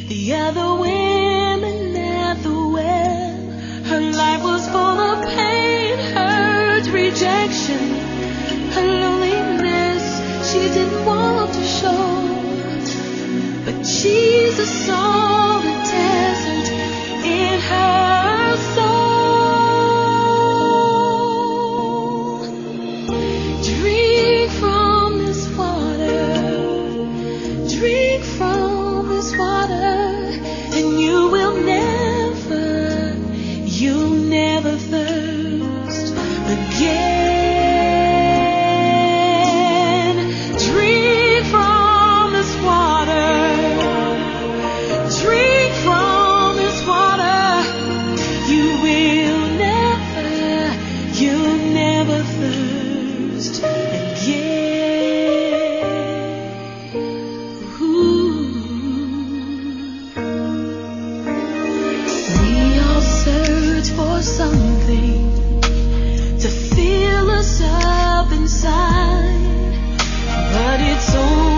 the other women at the well. Her life was full of pain, hurt, rejection, her loneliness she didn't want to show. But Jesus saw the desert in her soul. Drink from this water, drink from this water, and you'll never thirst again. Drink from this water, drink from this water, you'll never thirst again. We all search for something to fill us up inside, but it's only